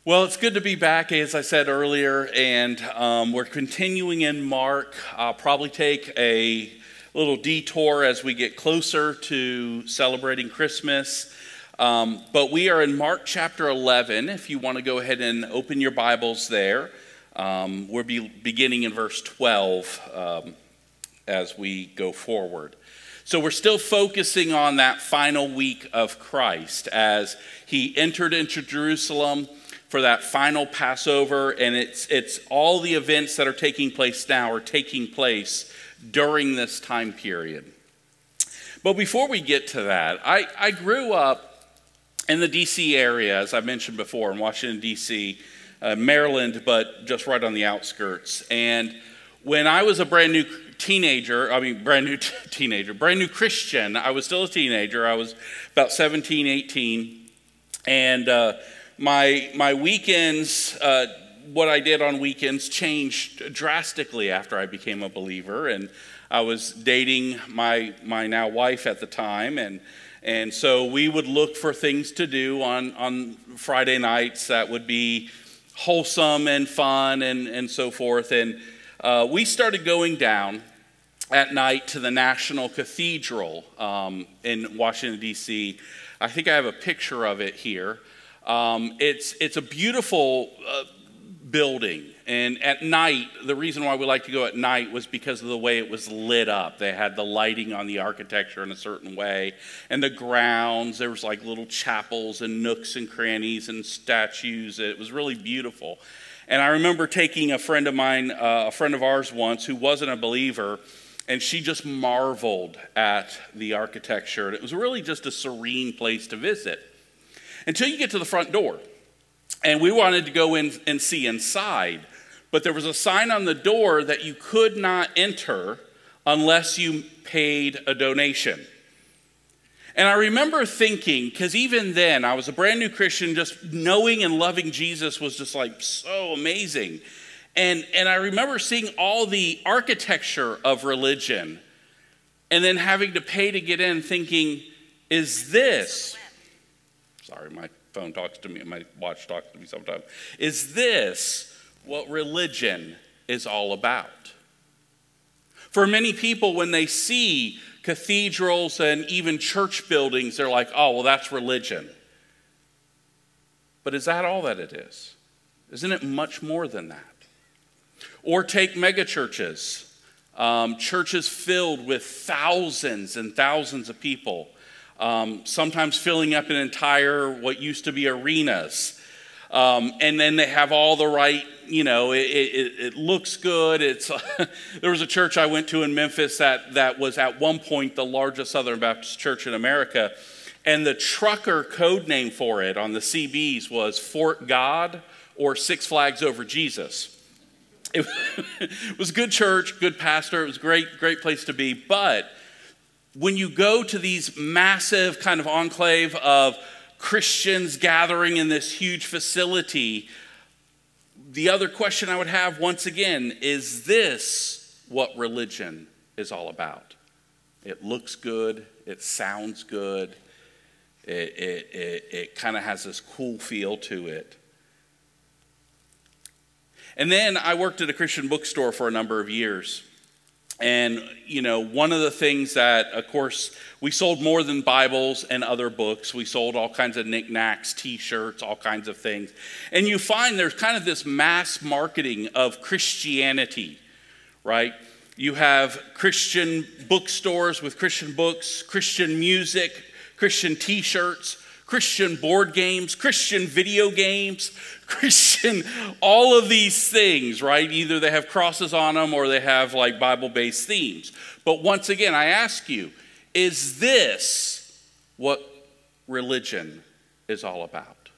Well, it's good to be back, as I said earlier, and we're continuing in Mark. I'll probably take a little detour as we get closer to celebrating Christmas. But we are in Mark chapter 11. If you want to go ahead and open your Bibles there, we'll be beginning in verse 12 as we go forward. So we're still focusing on that final week of Christ as he entered into Jerusalem for that final Passover, and it's all the events that are taking place now are taking place during this time period. But before we get to that, I grew up in the D.C. area, as I mentioned before, in Washington, D.C., Maryland, but just right on the outskirts. And when I was a brand new Christian, I was still a teenager. I was about 17, 18, and my weekends, what I did on weekends changed drastically after I became a believer, and I was dating my now wife at the time, and so we would look for things to do on Friday nights that would be wholesome and fun and so forth, and we started going down at night to the National Cathedral in Washington, D.C. I think I have a picture of it here. It's a beautiful building, and at night, the reason why we like to go at night was because of the way it was lit up. They had the lighting on the architecture in a certain way, and the grounds, there was like little chapels and nooks and crannies and statues. It was really beautiful. And I remember taking a friend of mine, a friend of ours once, who wasn't a believer, and she just marveled at the architecture. And it was really just a serene place to visit. Until you get to the front door. And we wanted to go in and see inside. But there was a sign on the door that you could not enter unless you paid a donation. And I remember thinking, because even then, I was a brand new Christian, just knowing and loving Jesus was just like so amazing. And I remember seeing all the architecture of religion and then having to pay to get in, thinking, is this... Sorry, my phone talks to me, my watch talks to me sometimes. Is this what religion is all about? For many people, when they see cathedrals and even church buildings, they're like, oh, well, that's religion. But is that all that it is? Isn't it much more than that? Or take megachurches, churches filled with thousands and thousands of people. Sometimes filling up an entire, what used to be arenas. And then they have all the right, it looks good. There was a church I went to in Memphis that was at one point the largest Southern Baptist church in America. And the trucker code name for it on the CBs was Fort God or Six Flags Over Jesus. It was a good church, good pastor. It was a great place to be. But when you go to these massive kind of enclave of Christians gathering in this huge facility, the other question I would have once again, is this what religion is all about? It looks good, it sounds good, it kind of has this cool feel to it. And then I worked at a Christian bookstore for a number of years. And, one of the things that, of course, we sold more than Bibles and other books. We sold all kinds of knickknacks, T-shirts, all kinds of things. And you find there's kind of this mass marketing of Christianity, right? You have Christian bookstores with Christian books, Christian music, Christian T-shirts, Christian board games, Christian video games, Christian, all of these things, right? Either they have crosses on them or they have like Bible-based themes. But once again, I ask you, is this what religion is all about?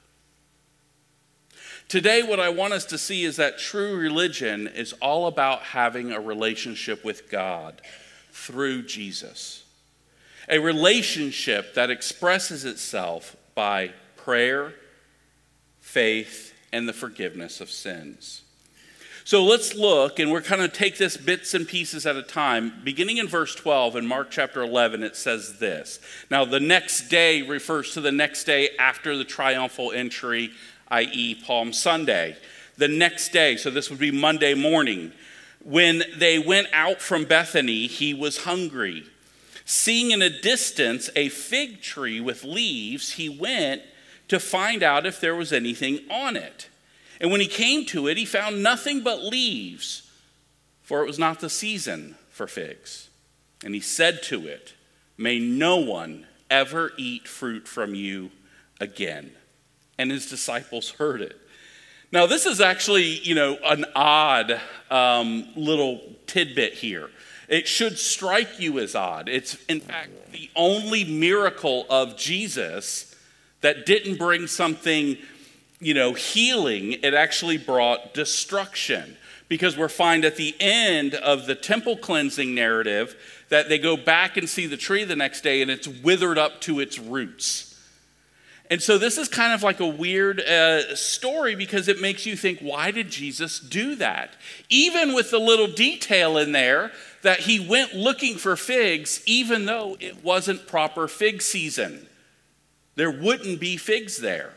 Today, what I want us to see is that true religion is all about having a relationship with God through Jesus. A relationship that expresses itself by prayer, faith, and the forgiveness of sins. So let's look, and we're kind of take this bits and pieces at a time. Beginning in verse 12 in Mark chapter 11, it says this. Now, the next day refers to the next day after the triumphal entry, i.e. Palm Sunday. The next day, so this would be Monday morning. When they went out from Bethany, he was hungry. Seeing in a distance a fig tree with leaves, he went to find out if there was anything on it. And when he came to it, he found nothing but leaves, for it was not the season for figs. And he said to it, "May no one ever eat fruit from you again." And his disciples heard it. Now, this is actually, an odd little tidbit here. It should strike you as odd. It's, in fact, the only miracle of Jesus that didn't bring something healing. It actually brought destruction, because we're find at the end of the temple cleansing narrative that they go back and see the tree the next day and it's withered up to its roots. And so this is kind of like a weird story, because it makes you think, why did Jesus do that? Even with the little detail in there that he went looking for figs, even though it wasn't proper fig season. There wouldn't be figs there.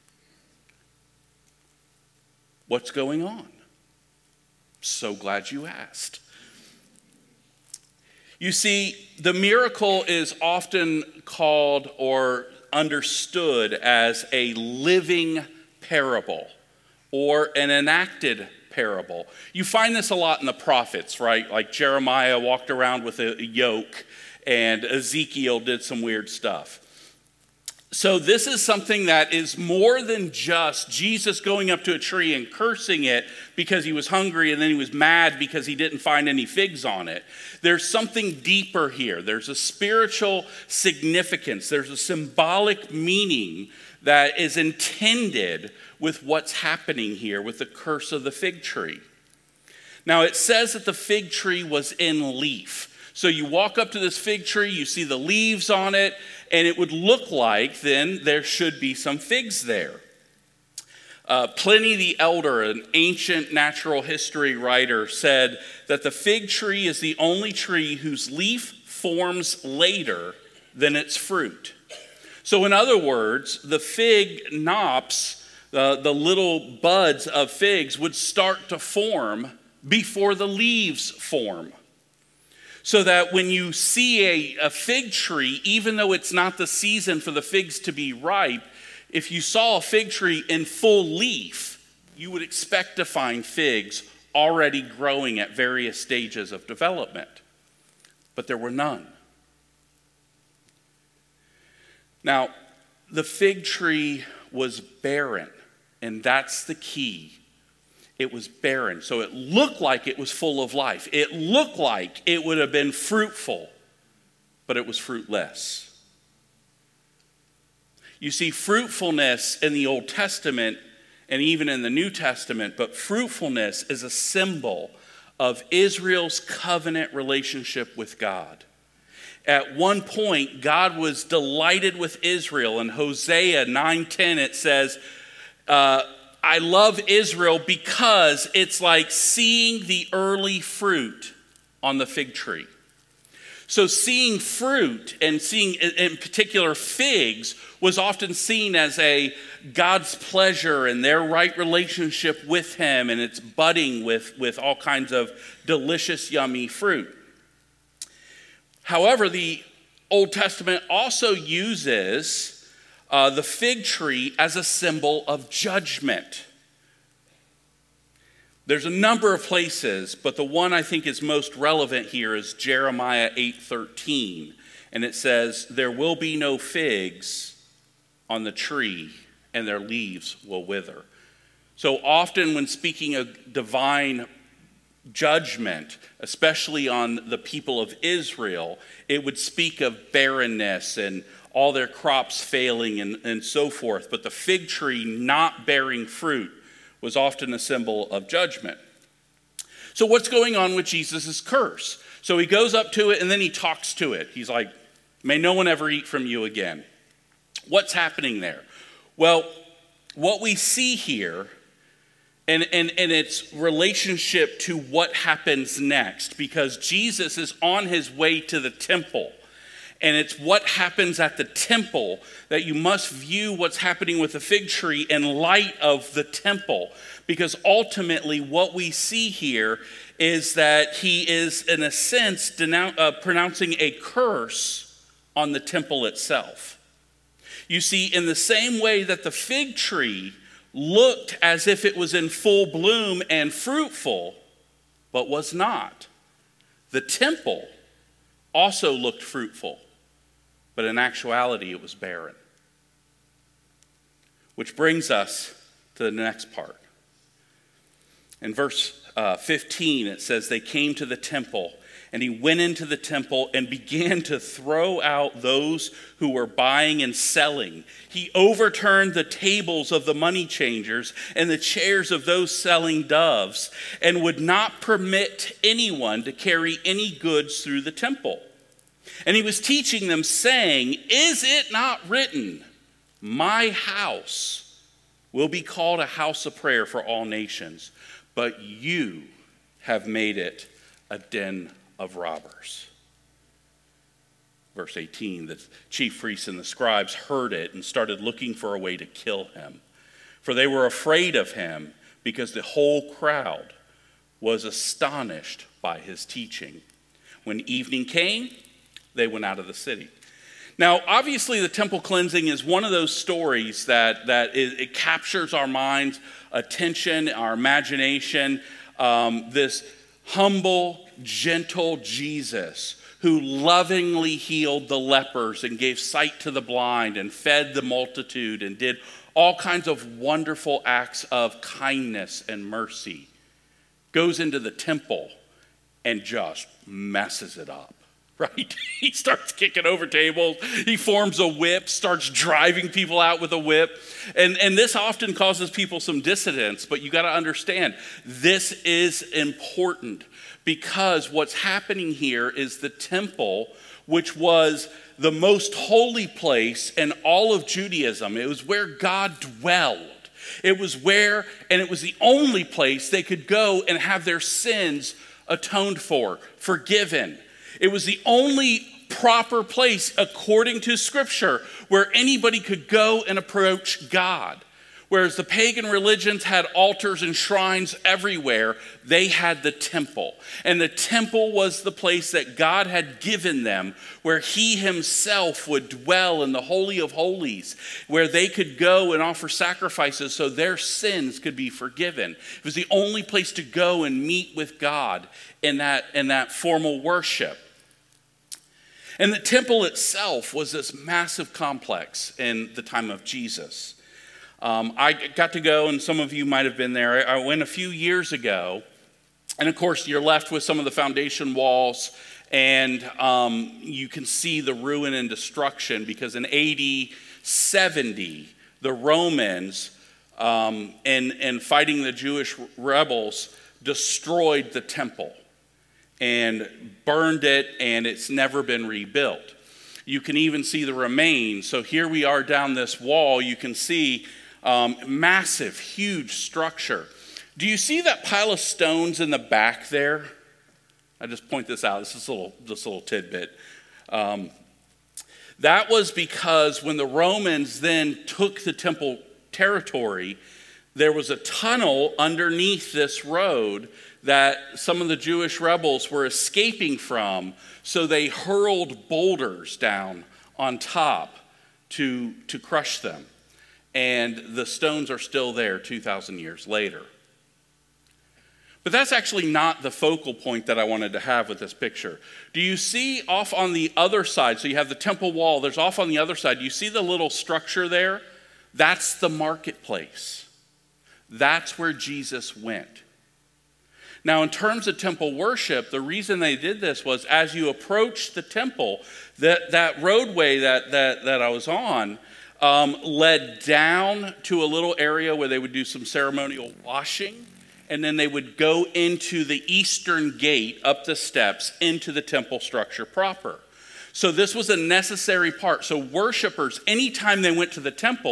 What's going on? So glad you asked. You see, the miracle is often called or understood as a living parable or an enacted parable. You find this a lot in the prophets, right? Like Jeremiah walked around with a yoke, and Ezekiel did some weird stuff. So this is something that is more than just Jesus going up to a tree and cursing it because he was hungry, and then he was mad because he didn't find any figs on it. There's something deeper here. There's a spiritual significance. There's a symbolic meaning that is intended with what's happening here with the curse of the fig tree. Now, it says that the fig tree was in leaf. So you walk up to this fig tree, you see the leaves on it, and it would look like then there should be some figs there. Pliny the Elder, an ancient natural history writer, said that the fig tree is the only tree whose leaf forms later than its fruit. So in other words, the fig knops, the little buds of figs, would start to form before the leaves form. So that when you see a fig tree, even though it's not the season for the figs to be ripe, if you saw a fig tree in full leaf, you would expect to find figs already growing at various stages of development. But there were none. Now, the fig tree was barren, and that's the key. It was barren. So it looked like it was full of life. It looked like it would have been fruitful, but it was fruitless. You see, fruitfulness in the Old Testament and even in the New Testament, but fruitfulness is a symbol of Israel's covenant relationship with God. At one point, God was delighted with Israel. In Hosea 9:10, it says, I love Israel because it's like seeing the early fruit on the fig tree. So seeing fruit and seeing in particular figs was often seen as a God's pleasure and their right relationship with him, and it's budding with all kinds of delicious, yummy fruit. However, the Old Testament also uses the fig tree as a symbol of judgment. There's a number of places, but the one I think is most relevant here is Jeremiah 8:13. And it says, "There will be no figs on the tree, and their leaves will wither." So often when speaking of divine judgment, especially on the people of Israel, it would speak of barrenness and all their crops failing and so forth. But the fig tree not bearing fruit was often a symbol of judgment. So what's going on with Jesus' curse? So he goes up to it and then he talks to it. He's like, "May no one ever eat from you again." What's happening there? Well, what we see here and its relationship to what happens next, because Jesus is on his way to the temple. And it's what happens at the temple that you must view what's happening with the fig tree in light of the temple. Because ultimately what we see here is that he is, in a sense, pronouncing a curse on the temple itself. You see, in the same way that the fig tree looked as if it was in full bloom and fruitful, but was not, the temple also looked fruitful, but in actuality it was barren. Which brings us to the next part. In verse 15 it says, they came to the temple, and he went into the temple and began to throw out those who were buying and selling. He overturned the tables of the money changers and the chairs of those selling doves, and would not permit anyone to carry any goods through the temple. And he was teaching them, saying, is it not written, my house will be called a house of prayer for all nations, but you have made it a den of robbers. Verse 18, the chief priests and the scribes heard it and started looking for a way to kill him. For they were afraid of him, because the whole crowd was astonished by his teaching. When evening came, they went out of the city. Now, obviously, the temple cleansing is one of those stories that it captures our mind's attention, our imagination. This humble, gentle Jesus who lovingly healed the lepers and gave sight to the blind and fed the multitude and did all kinds of wonderful acts of kindness and mercy, goes into the temple and just messes it up. Right? He starts kicking over tables. He forms a whip, starts driving people out with a whip. And this often causes people some dissonance, but you got to understand, this is important, because what's happening here is the temple, which was the most holy place in all of Judaism. It was where God dwelled. It was where, and it was the only place they could go and have their sins atoned for, forgiven. It was the only proper place, according to Scripture, where anybody could go and approach God. Whereas the pagan religions had altars and shrines everywhere, they had the temple. And the temple was the place that God had given them, where he himself would dwell in the Holy of Holies, where they could go and offer sacrifices so their sins could be forgiven. It was the only place to go and meet with God in that formal worship. And the temple itself was this massive complex in the time of Jesus. I got to go, and some of you might have been there. I went a few years ago, and of course you're left with some of the foundation walls, and you can see the ruin and destruction, because in AD 70, the Romans, and fighting the Jewish rebels, destroyed the temple and burned it, and it's never been rebuilt. You can even see the remains. So here we are down this wall. You can see massive, huge structure. Do you see that pile of stones in the back there? I just point this out. This is a little tidbit. That was because when the Romans then took the temple territory, there was a tunnel underneath this road that some of the Jewish rebels were escaping from, so they hurled boulders down on top to crush them. And the stones are still there 2,000 years later. But that's actually not the focal point that I wanted to have with this picture. Do you see off on the other side, so you have the temple wall, there's off on the other side, you see the little structure there? That's the marketplace. That's where Jesus went. Now, in terms of temple worship, the reason they did this was as you approach the temple, that roadway that I was on led down to a little area where they would do some ceremonial washing, and then they would go into the eastern gate, up the steps, into the temple structure proper. So this was a necessary part. So worshipers, anytime they went to the temple,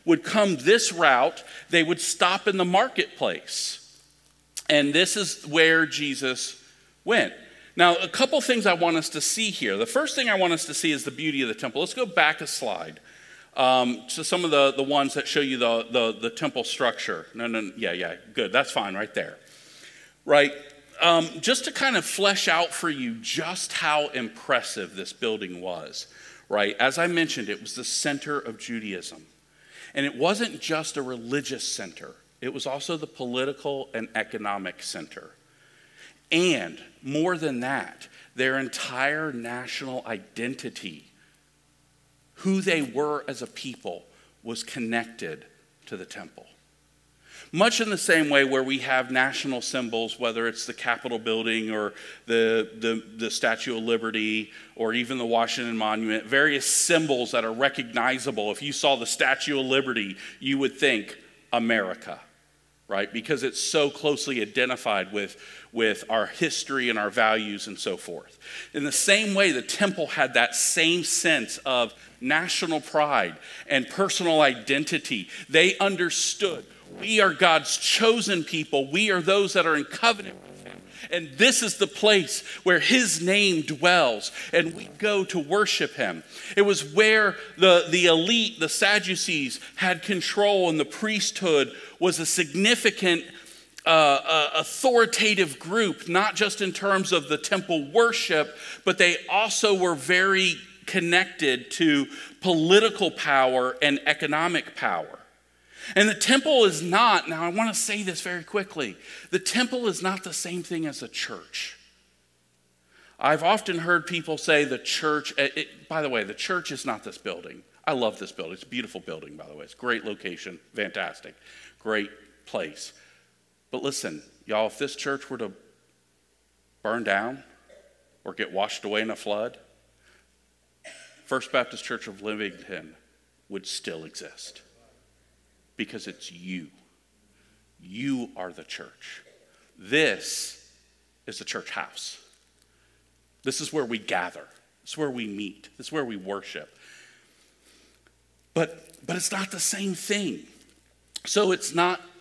would come this route, they would stop in the marketplace. And this is where Jesus went. Now, a couple things I want us to see here. The first thing I want us to see is the beauty of the temple. Let's go back a slide to some of the ones that show you the temple structure. Yeah, good. That's fine right there. Right? Just to kind of flesh out for you just how impressive this building was. Right? As I mentioned, it was the center of Judaism. And it wasn't just a religious center. It was also the political and economic center. And more than that, their entire national identity, who they were as a people, was connected to the temple. Much in the same way where we have national symbols, whether it's the Capitol building or the Statue of Liberty or even the Washington Monument, various symbols that are recognizable. If you saw the Statue of Liberty, you would think America, right? Because it's so closely identified with our history and our values and so forth. In the same way, the temple had that same sense of national pride and personal identity. They understood, we are God's chosen people. We are those that are in covenant with him. And this is the place where his name dwells, and we go to worship him. It was where the elite, the Sadducees, had control, and the priesthood was a significant authoritative group, not just in terms of the temple worship, but they also were very connected to political power and economic power. And the temple is not, now I want to say this very quickly, the temple is not the same thing as a church. I've often heard people say the church, by the way, the church is not this building. I love this building. It's a beautiful building, by the way. It's a great location, fantastic, great place. But listen, y'all, if this church were to burn down or get washed away in a flood, First Baptist Church of Livington would still exist. Because it's you. You are the church. This is the church house. This is where we gather. This is where we meet. This is where we worship. But it's not the same thing. So it's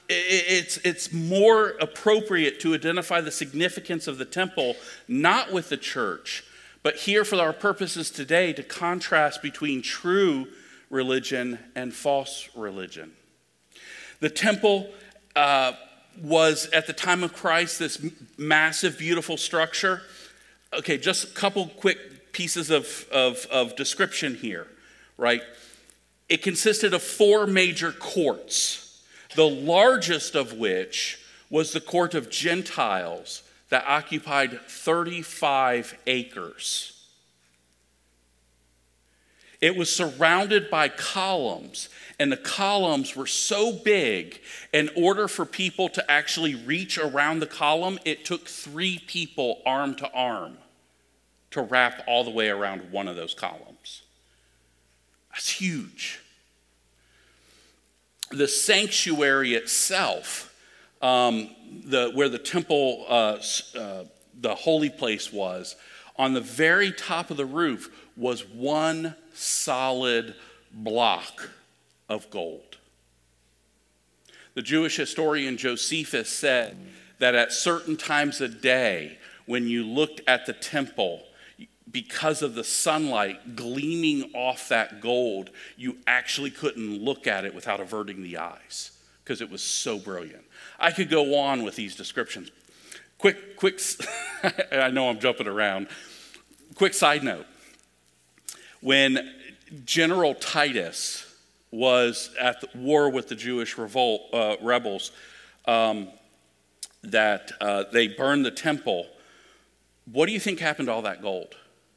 more appropriate to identify the significance of the temple, not with the church, but here for our purposes today to contrast between true religion and false religion. The temple was, at the time of Christ, this massive, beautiful structure. Okay, just a couple quick pieces of description here, right? It consisted of 4 major courts, the largest of which was the court of Gentiles that occupied 35 acres. It was surrounded by columns, and the columns were so big, in order for people to actually reach around the column, it took 3 people arm to arm to wrap all the way around one of those columns. That's huge. The sanctuary itself, where the temple, the holy place was, on the very top of the roof was one solid block of gold. The Jewish historian Josephus said that at certain times of day, when you looked at the temple, because of the sunlight gleaming off that gold, you actually couldn't look at it without averting the eyes because it was so brilliant. I could go on with these descriptions. Quick, I know I'm jumping around. Quick side note. When General Titus was at the war with the Jewish rebels, that they burned the temple, what do you think happened to all that gold?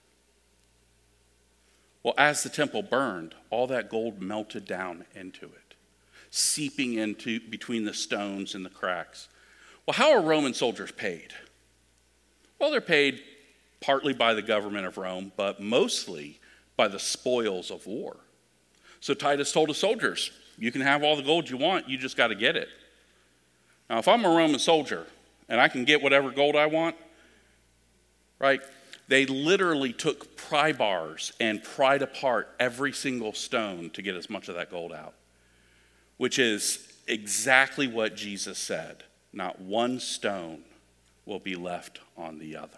Well, as the temple burned, all that gold melted down into it, seeping into between the stones and the cracks. Well, how are Roman soldiers paid? Well, they're paid partly by the government of Rome, but mostly by the spoils of war. So Titus told his soldiers, you can have all the gold you want, you just got to get it. Now, if I'm a Roman soldier and I can get whatever gold I want, right? They literally took pry bars and pried apart every single stone to get as much of that gold out. which is exactly what Jesus said. Not one stone will be left on the other.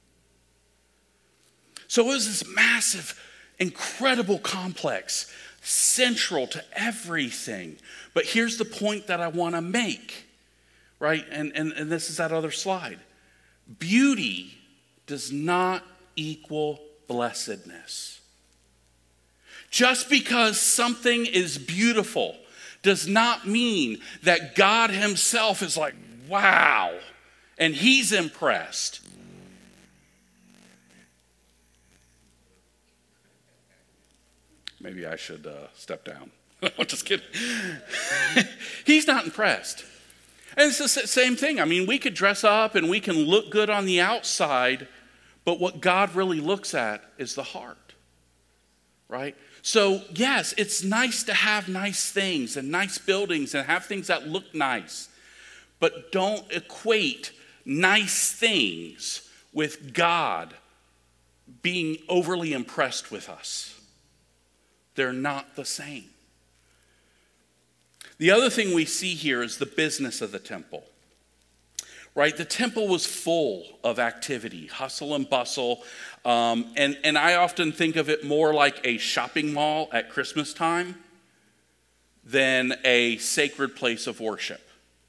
So it was this massive, incredible complex, central to everything. But here's the point that I want to make, right? And this is that other slide. Beauty does not equal blessedness. Just because something is beautiful does not mean that God himself is like, wow, and he's impressed. Maybe I should step down. I'm just kidding. He's not impressed. And it's the same thing. I mean, we could dress up and we can look good on the outside, but what God really looks at is the heart, right? So, yes, it's nice to have nice things and nice buildings and have things that look nice, but don't equate nice things with God being overly impressed with us. They're not the same. The other thing we see here is the business of the temple, right? The temple was full of activity, hustle and bustle. And I often think of it more like a shopping mall at Christmas time than a sacred place of worship.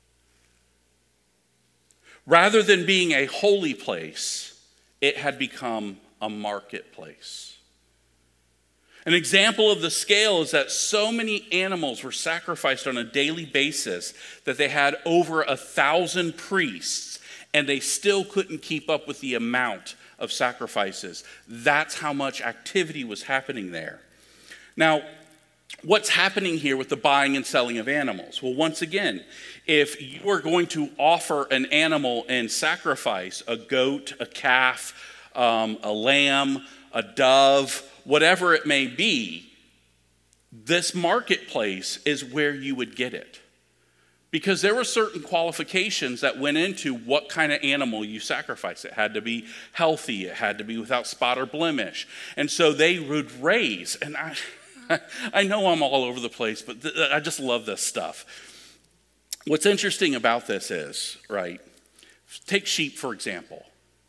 Rather than being a holy place, it had become a marketplace. An example of the scale is that so many animals were sacrificed on a daily basis that they had over 1,000 priests, and they still couldn't keep up with the amount of sacrifices. That's how much activity was happening there. Now, what's happening here with the buying and selling of animals? Well, once again, if you are going to offer an animal in sacrifice, a goat, a calf, a lamb, a dove, whatever it may be, this marketplace is where you would get it. Because there were certain qualifications that went into what kind of animal you sacrifice. It had to be healthy. It had to be without spot or blemish. And so they would raise, and I know I'm all over the place, but I just love this stuff. What's interesting about this is, right, take sheep, for example.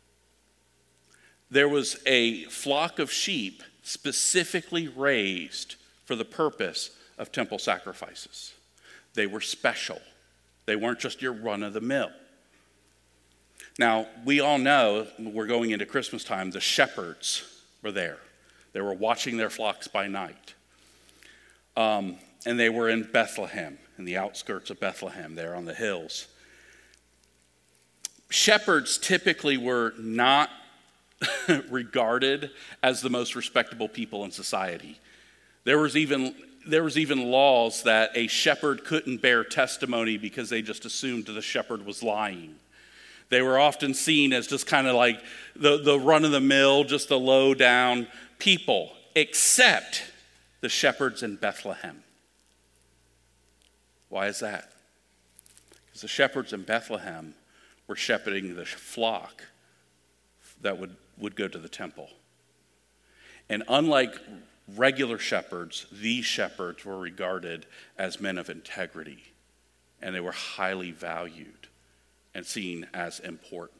There was a flock of sheep specifically raised for the purpose of temple sacrifices. They were special. They weren't just your run-of-the-mill. Now, we all know, we're going into Christmas time, the shepherds were there. They were watching their flocks by night. And they were in Bethlehem, in the outskirts of Bethlehem, there on the hills. Shepherds typically were not regarded as the most respectable people in society. There was even laws that a shepherd couldn't bear testimony because they just assumed the shepherd was lying. They were often seen as just kind of like the run-of-the-mill, just the low-down people, except the shepherds in Bethlehem. Why is that? Because the shepherds in Bethlehem were shepherding the flock that would go to the temple. And unlike regular shepherds, these shepherds were regarded as men of integrity, and they were highly valued and seen as important.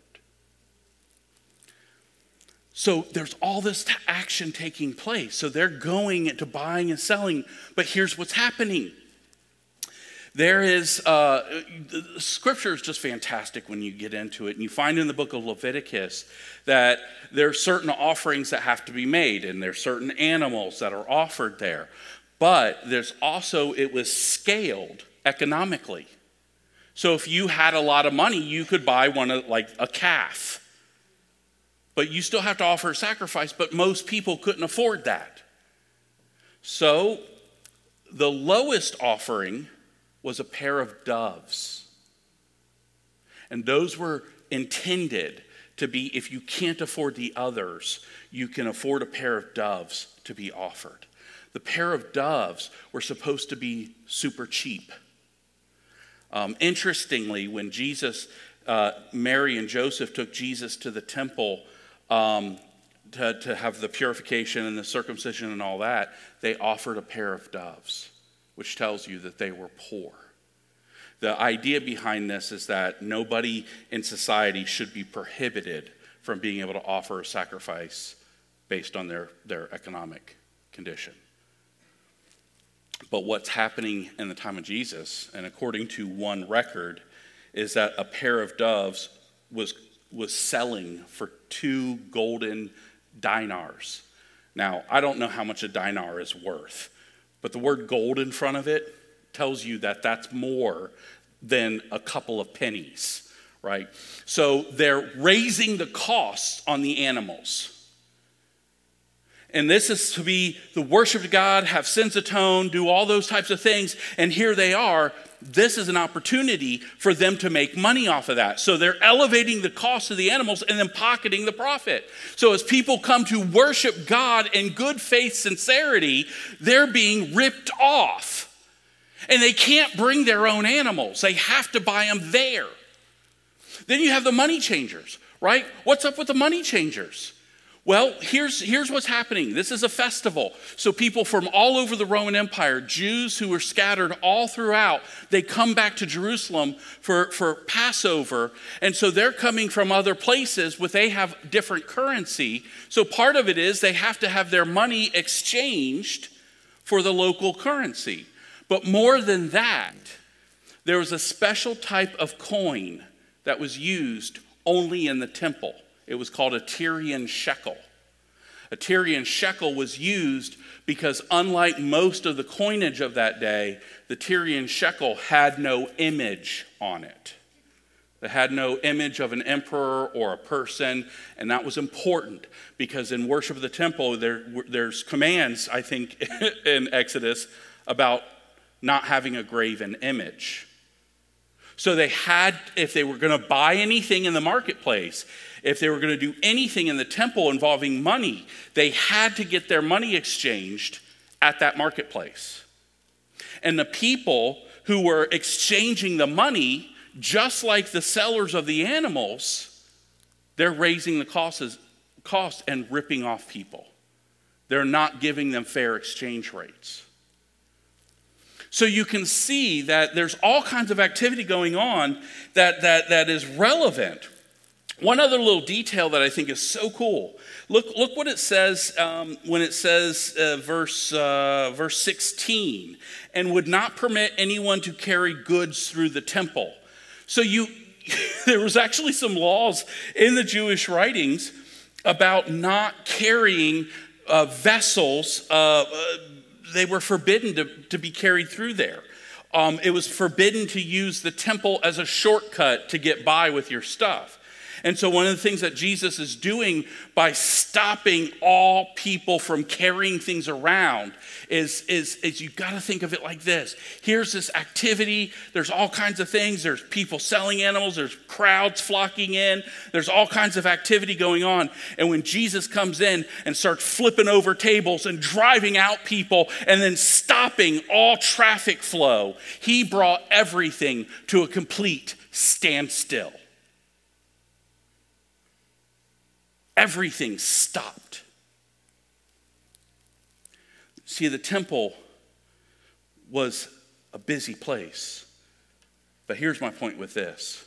So there's all this action taking place. So they're going into buying and selling, but here's what's happening. There is, scripture is just fantastic when you get into it. And you find in the book of Leviticus that there are certain offerings that have to be made, and there's certain animals that are offered there. But there's also, it was scaled economically. So if you had a lot of money, you could buy one of, like a calf. But you still have to offer a sacrifice, but most people couldn't afford that. So the lowest offering was a pair of doves. And those were intended to be, if you can't afford the others, you can afford a pair of doves to be offered. The pair of doves were supposed to be super cheap. Interestingly, when Mary and Joseph took Jesus to the temple to have the purification and the circumcision and all that, they offered a pair of doves which tells you that they were poor. The idea behind this is that nobody in society should be prohibited from being able to offer a sacrifice based on their economic condition. But what's happening in the time of Jesus, and according to one record, is that a pair of doves was selling for 2 golden dinars. Now, I don't know how much a dinar is worth, but the word gold in front of it tells you that that's more than a couple of pennies, right? So they're raising the costs on the animals. And this is to be the worship of God, have sins atoned, do all those types of things. And here they are. This is an opportunity for them to make money off of that. So they're elevating the cost of the animals and then pocketing the profit. So as people come to worship God in good faith sincerity, they're being ripped off. And they can't bring their own animals. They have to buy them there. Then you have the money changers, right? What's up with the money changers? Well, here's what's happening. This is a festival. So people from all over the Roman Empire, Jews who were scattered all throughout, they come back to Jerusalem for Passover. And so they're coming from other places where they have different currency. So part of it is they have to have their money exchanged for the local currency. But more than that, there was a special type of coin that was used only in the temple. It was called a Tyrian shekel. A Tyrian shekel was used because unlike most of the coinage of that day, the Tyrian shekel had no image on it. It had no image of an emperor or a person, and that was important because in worship of the temple, there's commands, I think, in Exodus about not having a graven image. So they had, if they were going to buy anything in the marketplace, if they were going to do anything in the temple involving money, they had to get their money exchanged at that marketplace. And the people who were exchanging the money, just like the sellers of the animals, they're raising the cost and ripping off people. They're not giving them fair exchange rates. So you can see that there's all kinds of activity going on that is relevant. One other little detail that I think is so cool. Look what it says when it says verse 16, and would not permit anyone to carry goods through the temple. So there was actually some laws in the Jewish writings about not carrying vessels. They were forbidden to be carried through there. It was forbidden to use the temple as a shortcut to get by with your stuff. And so one of the things that Jesus is doing by stopping all people from carrying things around is you've got to think of it like this. Here's this activity. There's all kinds of things. There's people selling animals. There's crowds flocking in. There's all kinds of activity going on. And when Jesus comes in and starts flipping over tables and driving out people and then stopping all traffic flow, he brought everything to a complete standstill. Everything stopped. See, the temple was a busy place. But here's my point with this.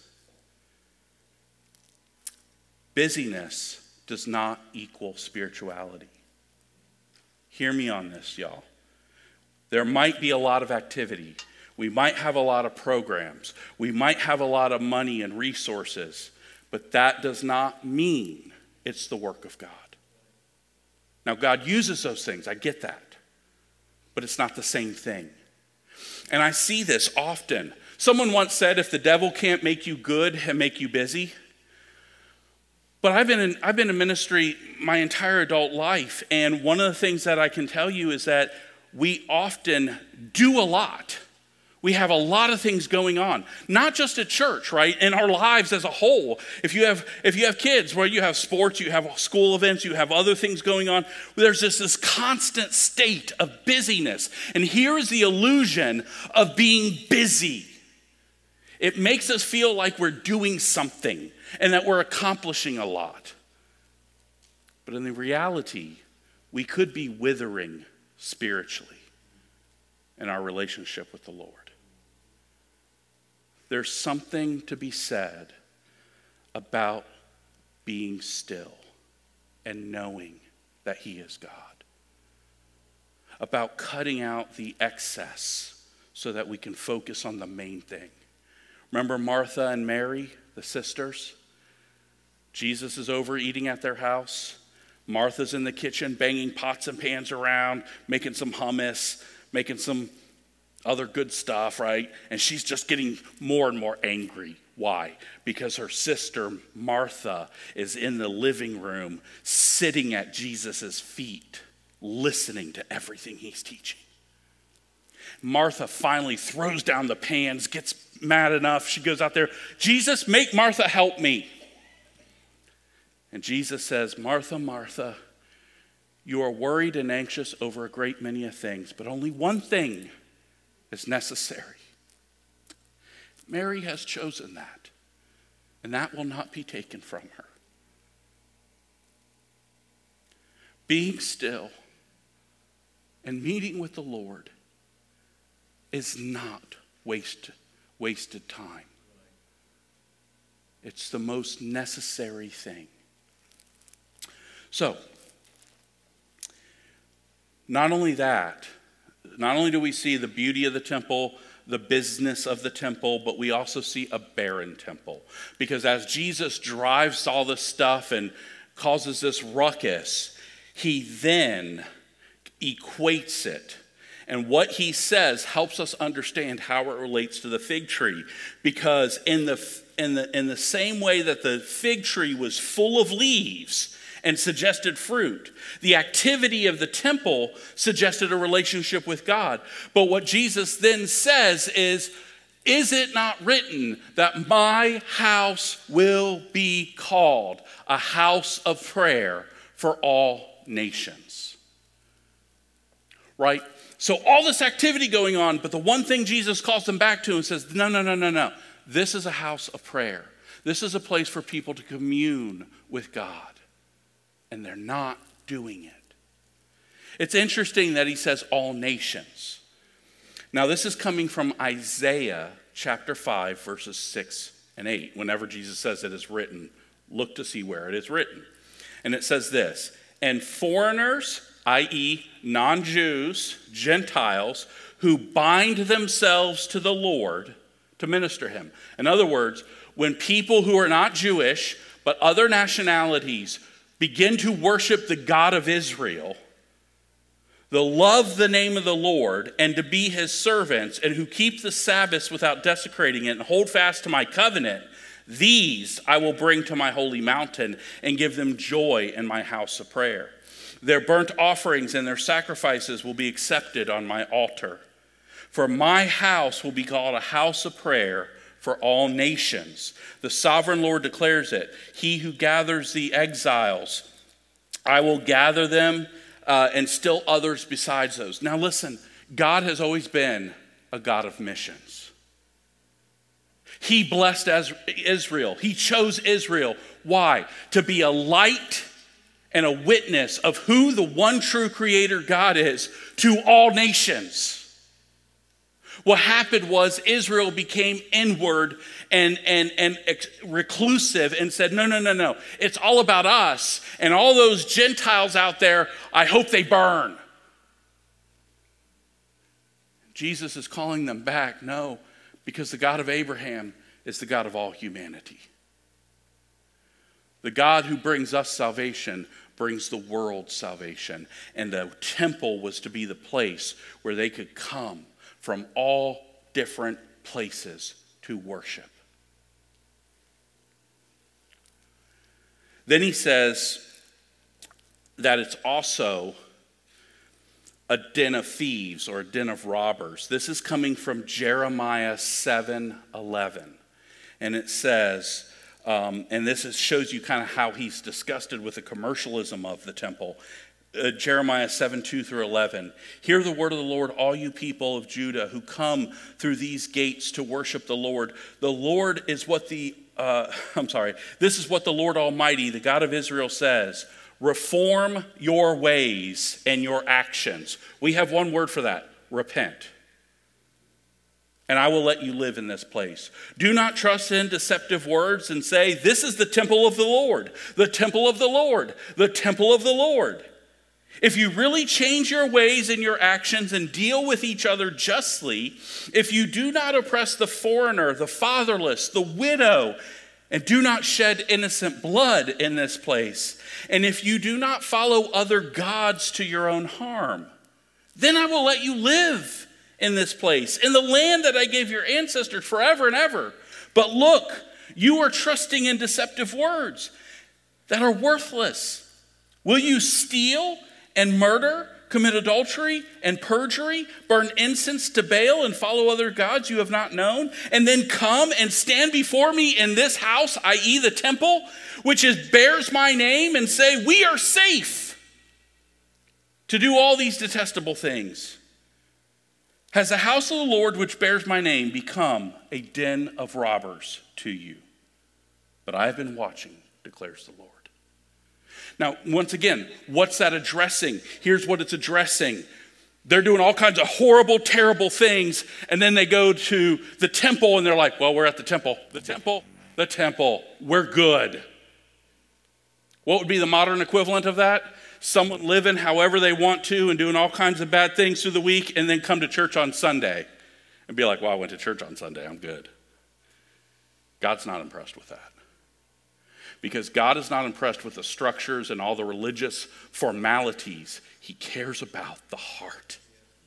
Busyness does not equal spirituality. Hear me on this, y'all. There might be a lot of activity. We might have a lot of programs. We might have a lot of money and resources. But that does not mean it's the work of God. Now, God uses those things. I get that. But it's not the same thing. And I see this often. Someone once said, if the devil can't make you good, he'll make you busy. But I've been in ministry my entire adult life. And one of the things that I can tell you is that we often do a lot. We have a lot of things going on, not just at church, right? In our lives as a whole. If you have kids, where you have sports, you have school events, you have other things going on, there's this constant state of busyness. And here is the illusion of being busy. It makes us feel like we're doing something and that we're accomplishing a lot. But in the reality, we could be withering spiritually. in our relationship with the Lord. There's something to be said about being still and knowing that he is God. About cutting out the excess so that we can focus on the main thing. Remember Martha and Mary, the sisters? Jesus is over eating at their house. Martha's in the kitchen banging pots and pans around, making some hummus, making some other good stuff, right? And she's just getting more and more angry. Why? Because her sister Martha is in the living room sitting at Jesus' feet, listening to everything he's teaching. Martha finally throws down the pans, gets mad enough. She goes out there, Jesus, make Martha help me. And Jesus says, Martha, Martha, you are worried and anxious over a great many of things, but only one thing is necessary. Mary has chosen that, and that will not be taken from her. Being still and meeting with the Lord is not wasted time. It's the most necessary thing. So, not only do we see the beauty of the temple, the business of the temple, but we also see a barren temple. Because as Jesus drives all this stuff and causes this ruckus, he then equates it. And what he says helps us understand how it relates to the fig tree. Because in the same way that the fig tree was full of leaves and suggested fruit, the activity of the temple suggested a relationship with God. But what Jesus then says is it not written that my house will be called a house of prayer for all nations? Right? So all this activity going on, but the one thing Jesus calls them back to and says, no. This is a house of prayer. This is a place for people to commune with God. And they're not doing it. It's interesting that he says all nations. Now this is coming from Isaiah chapter 5, verses 6 and 8. Whenever Jesus says it is written, look to see where it is written. And it says this, and foreigners, i.e. non-Jews, Gentiles, who bind themselves to the Lord to minister him. In other words, when people who are not Jewish, but other nationalities begin to worship the God of Israel, to love the name of the Lord and to be his servants, and who keep the Sabbath without desecrating it and hold fast to my covenant, these I will bring to my holy mountain and give them joy in my house of prayer. Their burnt offerings and their sacrifices will be accepted on my altar. For my house will be called a house of prayer for all nations. The sovereign Lord declares it. He who gathers the exiles, I will gather them and still others besides those. Now listen, God has always been a God of missions. He blessed Israel. He chose Israel. Why? To be a light and a witness of who the one true creator God is to all nations. What happened was Israel became inward and reclusive and said, no. It's all about us. And all those Gentiles out there, I hope they burn. Jesus is calling them back. No, because the God of Abraham is the God of all humanity. The God who brings us salvation brings the world salvation. And the temple was to be the place where they could come from all different places to worship. Then he says that it's also a den of thieves or a den of robbers. This is coming from Jeremiah 7:11. And it says, and this shows you kind of how he's disgusted with the commercialism of the temple. Jeremiah 7:2-11. Hear the word of the Lord, all you people of Judah who come through these gates to worship the Lord. The Lord is what this is what the Lord Almighty, the God of Israel says. Reform your ways and your actions. We have one word for that, repent. and I will let you live in this place. Do not trust in deceptive words and say, this is the temple of the Lord, the temple of the Lord, the temple of the Lord. If you really change your ways and your actions and deal with each other justly, if you do not oppress the foreigner, the fatherless, the widow, and do not shed innocent blood in this place, and if you do not follow other gods to your own harm, then I will let you live in this place, in the land that I gave your ancestors forever and ever. But look, you are trusting in deceptive words that are worthless. Will you steal and murder, commit adultery and perjury, burn incense to Baal and follow other gods you have not known, and then come and stand before me in this house, i.e. the temple, which bears my name, and say, we are safe to do all these detestable things? Has the house of the Lord, which bears my name, become a den of robbers to you? But I have been watching, declares the Lord. Now, once again, what's that addressing? Here's what it's addressing. They're doing all kinds of horrible, terrible things, and then they go to the temple, and they're like, well, we're at the temple. The temple. We're good. What would be the modern equivalent of that? Someone living however they want to and doing all kinds of bad things through the week, and then come to church on Sunday and be like, well, I went to church on Sunday, I'm good. God's not impressed with that. Because God is not impressed with the structures and all the religious formalities. He cares about the heart.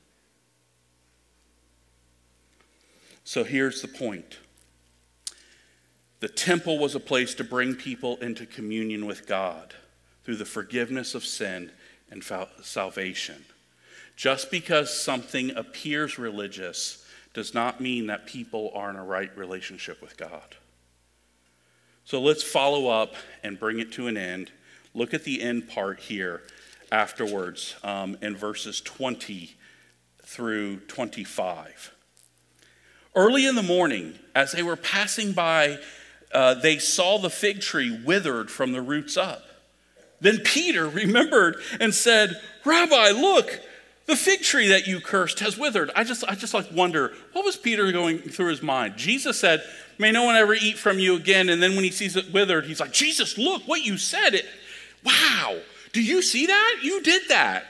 So here's the point. The temple was a place to bring people into communion with God through the forgiveness of sin and salvation. Just because something appears religious does not mean that people are in a right relationship with God. So let's follow up and bring it to an end. Look at the end part here afterwards in verses 20 through 25. Early in the morning, as they were passing by, they saw the fig tree withered from the roots up. Then Peter remembered and said, Rabbi, look, the fig tree that you cursed has withered. I just wonder, what was Peter going through his mind? Jesus said, may no one ever eat from you again. And then when he sees it withered, he's like, Jesus, look what you said. Wow, do you see that? You did that.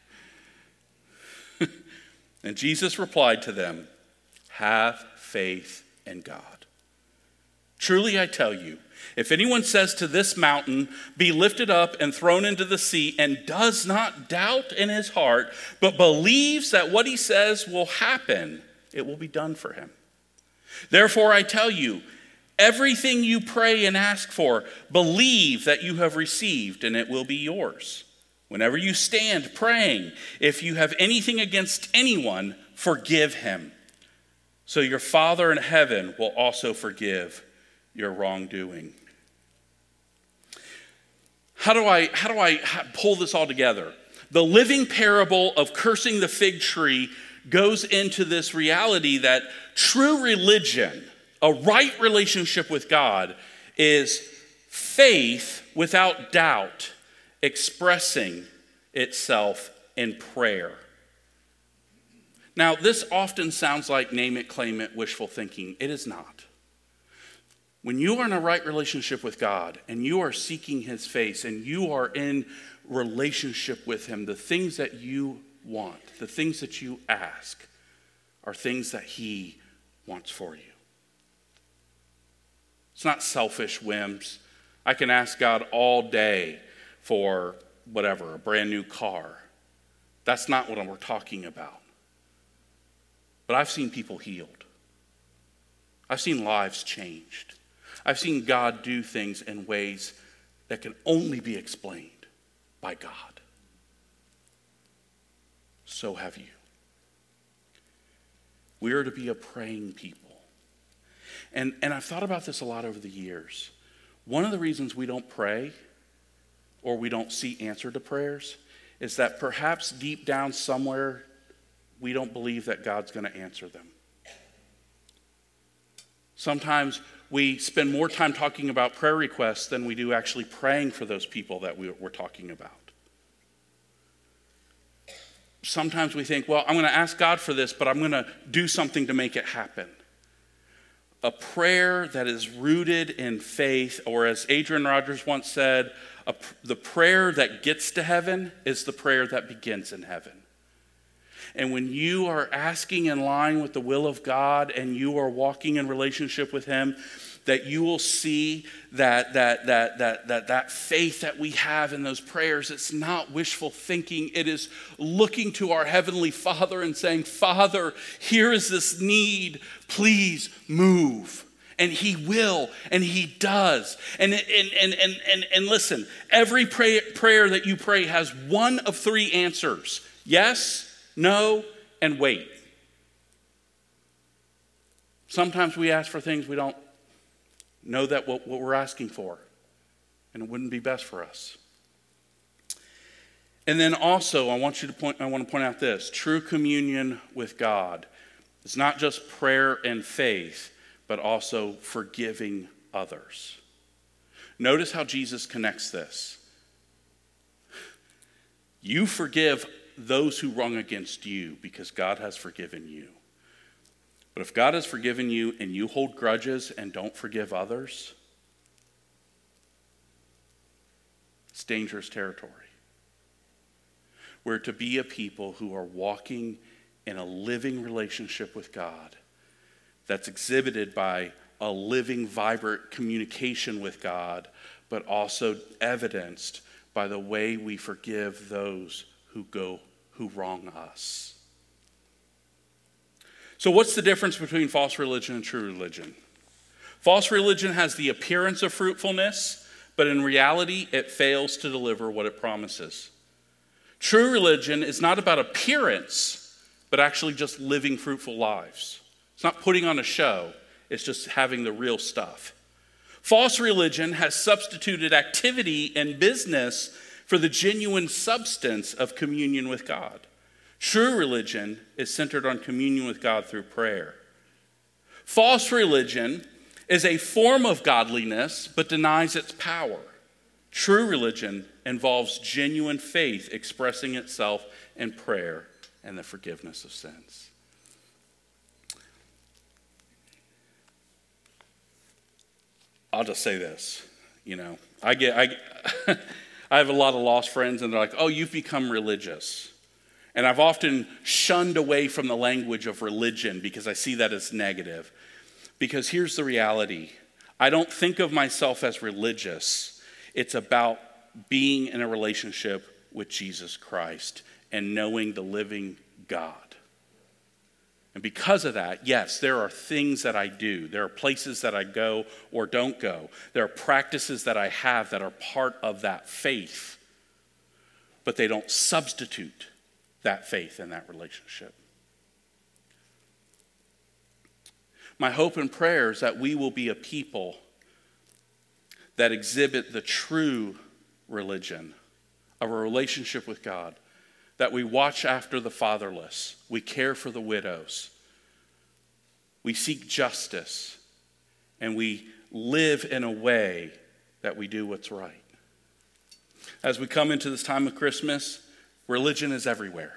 And Jesus replied to them, have faith in God. Truly I tell you, if anyone says to this mountain, be lifted up and thrown into the sea, and does not doubt in his heart, but believes that what he says will happen, it will be done for him. Therefore I tell you, everything you pray and ask for, believe that you have received, and it will be yours. Whenever you stand praying, if you have anything against anyone, forgive him. So your Father in heaven will also forgive your wrongdoing. How do I pull this all together? The living parable of cursing the fig tree goes into this reality that true religion, a right relationship with God, is faith without doubt expressing itself in prayer. Now, this often sounds like name it, claim it, wishful thinking. It is not. When you are in a right relationship with God and you are seeking his face and you are in relationship with him, the things that you want, the things that you ask are things that he wants for you. It's not selfish whims. I can ask God all day for whatever, a brand new car. That's not what we're talking about. But I've seen people healed. I've seen lives changed. I've seen God do things in ways that can only be explained by God. So have you. We are to be a praying people. And I've thought about this a lot over the years. One of the reasons we don't pray or we don't see answer to prayers is that perhaps deep down somewhere we don't believe that God's going to answer them. Sometimes we spend more time talking about prayer requests than we do actually praying for those people that we're talking about. sometimes we think, well, I'm going to ask God for this, but I'm going to do something to make it happen. A prayer that is rooted in faith, or as Adrian Rogers once said, the prayer that gets to heaven is the prayer that begins in heaven. And when you are asking in line with the will of God and you are walking in relationship with him, that you will see that faith that we have in those prayers, it's not wishful thinking. It is looking to our Heavenly Father and saying, Father, here is this need. Please move. And he will, and he does. And listen, every prayer that you pray has one of three answers: yes, no, and wait. Sometimes we ask for things we don't know that what we're asking for, and it wouldn't be best for us. And then also, I want to point out this: true communion with God is not just prayer and faith, but also forgiving others. Notice how Jesus connects this. You forgive those who wrong against you because God has forgiven you. But if God has forgiven you and you hold grudges and don't forgive others, it's dangerous territory. We're to be a people who are walking in a living relationship with God that's exhibited by a living, vibrant communication with God, but also evidenced by the way we forgive those who wrong us. So what's the difference between false religion and true religion? False religion has the appearance of fruitfulness, but in reality, it fails to deliver what it promises. True religion is not about appearance, but actually just living fruitful lives. It's not putting on a show, it's just having the real stuff. False religion has substituted activity and business for the genuine substance of communion with God. True religion is centered on communion with God through prayer. False religion is a form of godliness, but denies its power. True religion involves genuine faith expressing itself in prayer and the forgiveness of sins. I'll just say this, I have a lot of lost friends, and they're like, oh, you've become religious. And I've often shunned away from the language of religion because I see that as negative. Because here's the reality. I don't think of myself as religious. It's about being in a relationship with Jesus Christ and knowing the living God. And because of that, yes, there are things that I do. There are places that I go or don't go. There are practices that I have that are part of that faith. But they don't substitute that faith and that relationship. My hope and prayer is that we will be a people that exhibit the true religion of a relationship with God, that we watch after the fatherless, we care for the widows, we seek justice, and we live in a way that we do what's right. As we come into this time of Christmas, religion is everywhere.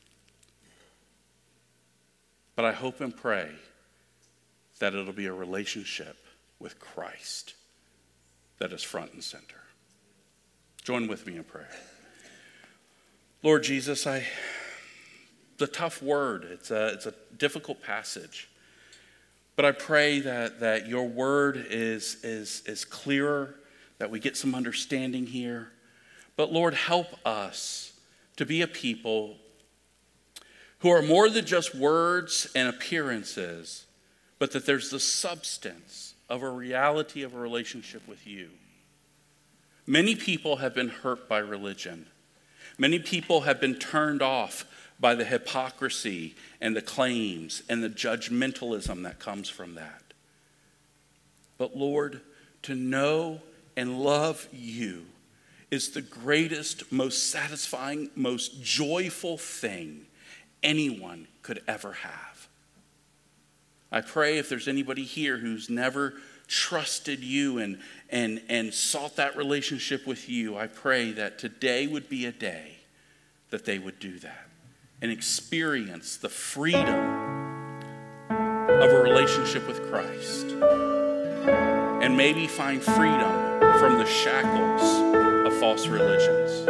But I hope and pray that it'll be a relationship with Christ that is front and center. Join with me in prayer. Lord Jesus, the tough word, it's a difficult passage. But I pray that your word is clearer, that we get some understanding here. But Lord, help us to be a people who are more than just words and appearances, but that there's the substance of a reality of a relationship with you. Many people have been hurt by religion. Many people have been turned off by the hypocrisy and the claims and the judgmentalism that comes from that. But Lord, to know and love you is the greatest, most satisfying, most joyful thing anyone could ever have. I pray if there's anybody here who's never trusted you and sought that relationship with you, I pray that today would be a day that they would do that and experience the freedom of a relationship with Christ, and maybe find freedom from the shackles of false religions.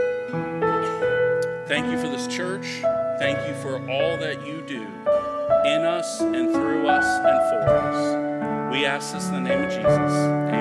Thank you for this church. Thank you for all that you do in us and through us and for us. We ask this in the name of Jesus.